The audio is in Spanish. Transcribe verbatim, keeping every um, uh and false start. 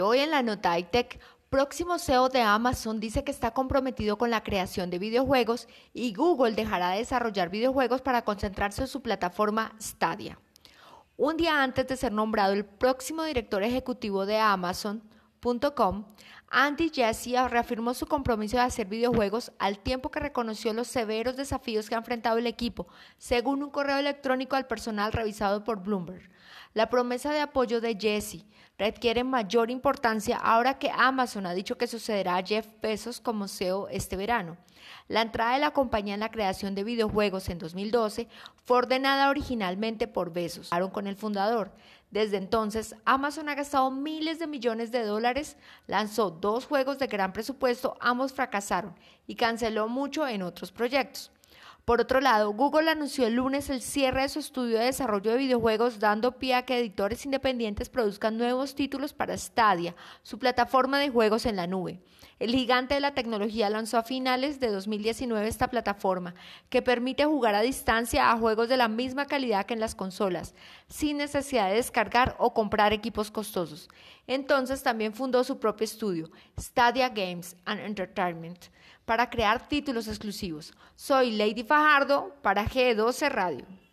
Hoy en la nota iTech, próximo C E O de Amazon dice que está comprometido con la creación de videojuegos y Google dejará de desarrollar videojuegos para concentrarse en su plataforma Stadia. Un día antes de ser nombrado el próximo director ejecutivo de Amazon punto com, Andy Jassy reafirmó su compromiso de hacer videojuegos al tiempo que reconoció los severos desafíos que ha enfrentado el equipo, según un correo electrónico al personal revisado por Bloomberg. La promesa de apoyo de Jassy requiere mayor importancia ahora que Amazon ha dicho que sucederá a Jeff Bezos como C E O este verano. La entrada de la compañía en la creación de videojuegos en dos mil doce fue ordenada originalmente por Bezos, con el fundador. Desde entonces, Amazon ha gastado miles de millones de dólares, lanzó dos juegos de gran presupuesto, ambos fracasaron, y canceló mucho en otros proyectos. Por otro lado, Google anunció el lunes el cierre de su estudio de desarrollo de videojuegos, dando pie a que editores independientes produzcan nuevos títulos para Stadia, su plataforma de juegos en la nube. El gigante de la tecnología lanzó a finales de dos mil diecinueve esta plataforma, que permite jugar a distancia a juegos de la misma calidad que en las consolas, sin necesidad de descargar o comprar equipos costosos. Entonces también fundó su propio estudio, Stadia Games and Entertainment, para crear títulos exclusivos. Soy Lady Fajardo para G doce Radio.